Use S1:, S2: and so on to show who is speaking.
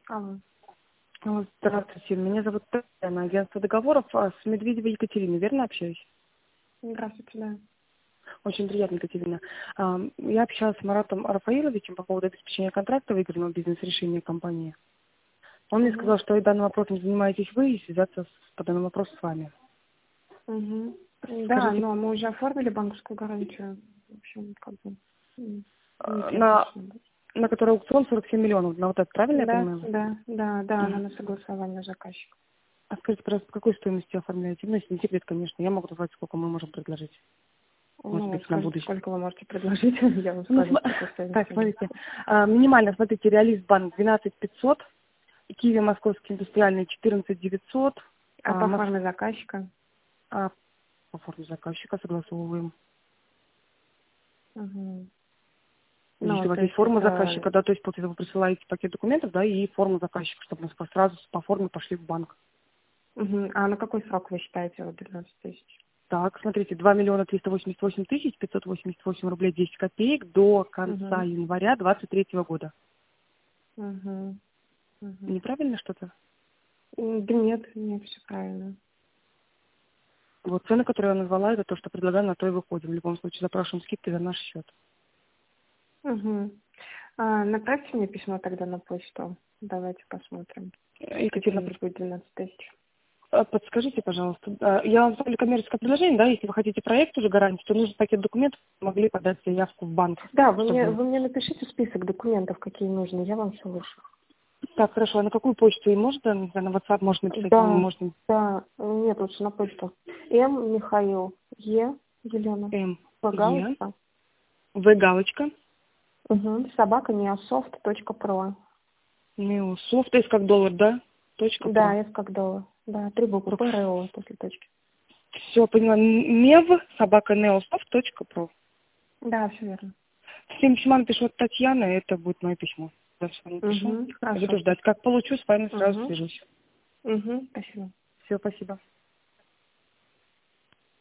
S1: Алло.
S2: Здравствуйте, меня зовут Татьяна, агентство договоров с Медведевой Екатериной, верно общаюсь?
S1: Здравствуйте, да.
S2: Очень приятно, Екатерина. Я общалась с Маратом Рафаиловичем по поводу обеспечения контракта выигранного бизнес-решения компании. Он мне
S1: Угу.
S2: сказал, что данным вопросом занимаетесь вы, и связаться по данному вопросу с вами.
S1: Угу. Да,
S2: Скажите,
S1: но мы уже оформили банковскую гарантию. В общем, как бы
S2: на,
S1: неинтересно.
S2: на который аукцион 47 миллионов, на вот это правильно я
S1: Да,
S2: понимаю?
S1: да, да, да, она
S2: Мгм.
S1: на согласование заказчика.
S2: А скажите, пожалуйста, по какой стоимости оформляете? Ну, если не секрет, конечно, я могу назвать, сколько мы можем предложить. Может
S1: Ну, вот
S2: быть, на
S1: скажите,
S2: будущее.
S1: сколько вы можете предложить, я вам
S2: Ну,
S1: скажу, с какой
S2: так,
S1: стоимостью.
S2: смотрите. Минимально, смотрите, Реалист банк 12 500, Киви Московский индустриальный 14 900,
S1: А по форме заказчика?
S2: по форме заказчика согласовываем.
S1: Угу.
S2: Если
S1: Ну,
S2: у вас
S1: то
S2: есть
S1: есть
S2: форма
S1: это...
S2: заказчика, да, то есть, получается, вы присылаете пакет документов, да, и форму заказчика, чтобы мы сразу по форме пошли в банк.
S1: Угу. А на какой срок вы считаете вот 12 тысяч?
S2: Так, смотрите, 2 миллиона 388 тысяч 588 рублей 10 копеек до конца
S1: Угу.
S2: января 2023 года.
S1: Угу. Угу.
S2: Неправильно что-то?
S1: Да нет, нет, все правильно.
S2: Вот цены, которые я назвала, это то, что предлагаю, на то и выходим. В любом случае, запрашиваем скидки за наш счет.
S1: Угу. Направьте мне письмо тогда на почту. Давайте посмотрим, какие у
S2: Екатерина,
S1: нас будет 12 тысяч.
S2: подскажите, пожалуйста, я вам ставлю коммерческое предложение, да, если вы хотите проект уже гарантии, то нужен пакет документов, могли подать заявку в банк,
S1: Да,
S2: чтобы...
S1: вы мне напишите список документов, какие нужны, я вам все вышлю.
S2: Так, хорошо, а на какую почту? И можно, не знаю, на WhatsApp можно написать,
S1: Да,
S2: можно
S1: да, нет, лучше на почту. М. Михаил, Е. Елена,
S2: Е,
S1: Погалочка,
S2: В галочка,
S1: собака neosoft.pro.
S2: Неософт, есть как доллар, да?
S1: Да,
S2: .про.
S1: С как доллар. Да, 3 буквы, ПРО после точки.
S2: Все, поняла. Мев, собака, neosoft.pro.
S1: Да, все верно.
S2: Всем письма напишу от Татьяны, это будет мое письмо. Да, с вами пишу.
S1: Хорошо,
S2: Буду ждать.
S1: спасибо.
S2: Как получу, с вами сразу свяжусь.
S1: Спасибо.
S2: Все, спасибо.